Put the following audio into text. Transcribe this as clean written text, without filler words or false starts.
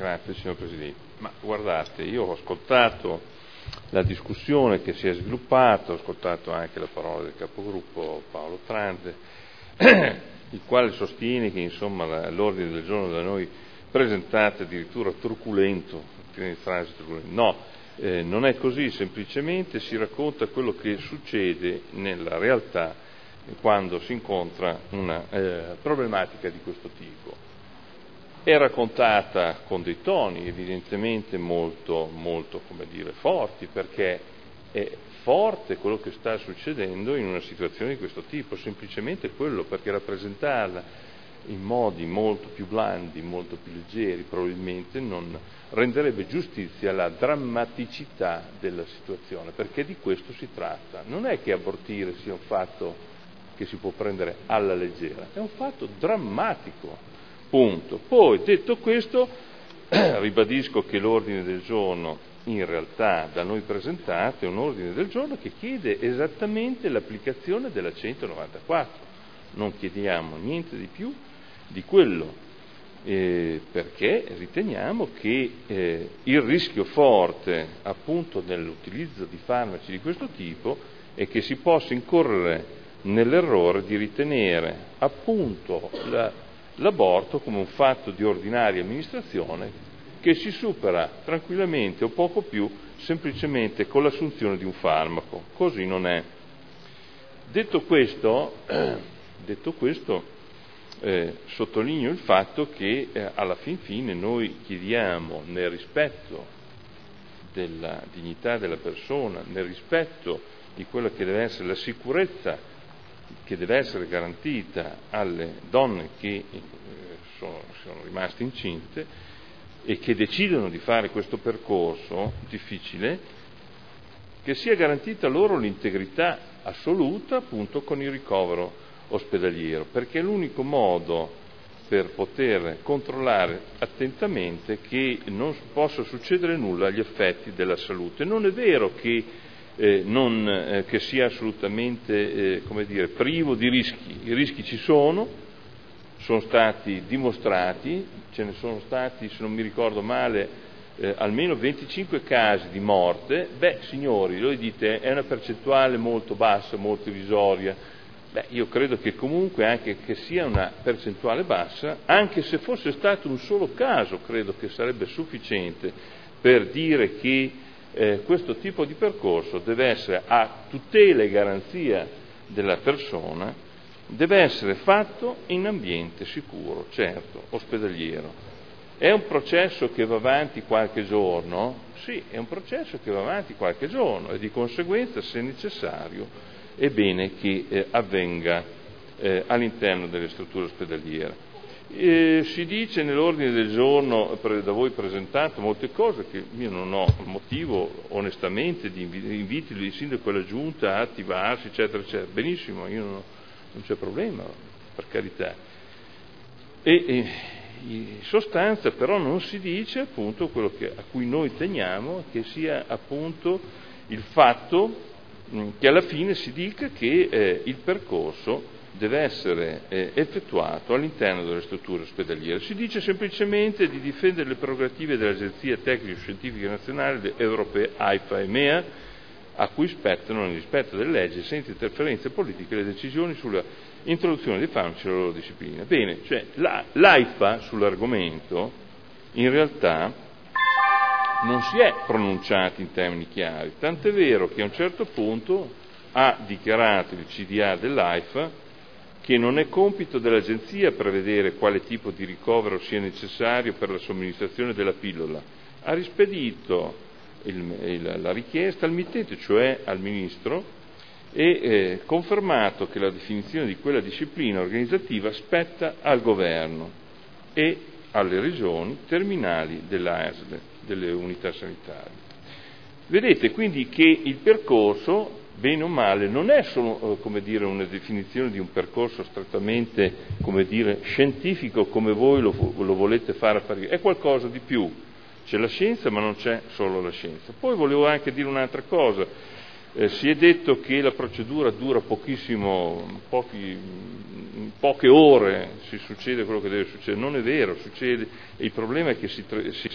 Grazie signor Presidente. Ma guardate, io ho ascoltato la discussione che si è sviluppata, ho ascoltato anche la parola del capogruppo Paolo Trante, il quale sostiene che insomma l'ordine del giorno da noi presentato è addirittura truculento, no, non è così, semplicemente si racconta quello che succede nella realtà quando si incontra una problematica di questo tipo. È raccontata con dei toni evidentemente molto, come dire, forti, perché è forte quello che sta succedendo in una situazione di questo tipo, semplicemente quello, perché rappresentarla in modi molto più blandi, molto più leggeri, probabilmente non renderebbe giustizia alla drammaticità della situazione, perché di questo si tratta. Non è che abortire sia un fatto che si può prendere alla leggera, è un fatto drammatico. Punto. Poi, detto questo, ribadisco che l'ordine del giorno in realtà da noi presentato è un ordine del giorno che chiede esattamente l'applicazione della 194. Non chiediamo niente di più di quello, perché riteniamo che il rischio forte appunto nell'utilizzo di farmaci di questo tipo è che si possa incorrere nell'errore di ritenere appunto l'aborto come un fatto di ordinaria amministrazione che si supera tranquillamente o poco più semplicemente con l'assunzione di un farmaco. Così non è. Detto questo, sottolineo il fatto che alla fin fine noi chiediamo, nel rispetto della dignità della persona, nel rispetto di quella che deve essere la sicurezza che deve essere garantita alle donne che sono rimaste incinte e che decidono di fare questo percorso difficile, che sia garantita loro l'integrità assoluta appunto con il ricovero ospedaliero, perché è l'unico modo per poter controllare attentamente che non possa succedere nulla agli effetti della salute. Non è vero che che sia assolutamente privo di rischi. I rischi ci sono stati dimostrati, ce ne sono stati, se non mi ricordo male, almeno 25 casi di morte. Signori, voi dite è una percentuale molto bassa, molto irrisoria. Io credo che comunque anche che sia una percentuale bassa, anche se fosse stato un solo caso, credo che sarebbe sufficiente per dire che questo tipo di percorso deve essere a tutela e garanzia della persona, deve essere fatto in ambiente sicuro, certo, ospedaliero. È un processo che va avanti qualche giorno? Sì, è un processo che va avanti qualche giorno e di conseguenza, se necessario, è bene che avvenga all'interno delle strutture ospedaliere. Si dice nell'ordine del giorno da voi presentato molte cose che io non ho motivo onestamente di inviti il sindaco e la giunta a attivarsi eccetera eccetera, benissimo, non c'è problema, per carità, e in sostanza però non si dice appunto quello a cui noi teniamo, che sia appunto il fatto che alla fine si dica che il percorso deve essere effettuato all'interno delle strutture ospedaliere. Si dice semplicemente di difendere le prerogative dell'Agenzia Tecnico-Scientifica Nazionale Europea, AIFA e MEA, a cui spettano, nel rispetto delle leggi, senza interferenze politiche, le decisioni sulla introduzione dei farmaci e la loro disciplina. Bene, cioè l'AIFA sull'argomento in realtà non si è pronunciata in termini chiari, tant'è vero che a un certo punto ha dichiarato il CDA dell'AIFA che non è compito dell'Agenzia prevedere quale tipo di ricovero sia necessario per la somministrazione della pillola. Ha rispedito la richiesta al mittente, cioè al Ministro, e confermato che la definizione di quella disciplina organizzativa spetta al Governo e alle regioni terminali dell'ASL, delle unità sanitarie. Vedete quindi che il percorso, bene o male, non è solo una definizione di un percorso strettamente scientifico come voi lo volete fare apparire, è qualcosa di più. C'è la scienza ma non c'è solo la scienza. Poi volevo anche dire un'altra cosa, si è detto che la procedura dura poche ore, si succede quello che deve succedere. Non è vero, succede, il problema è che si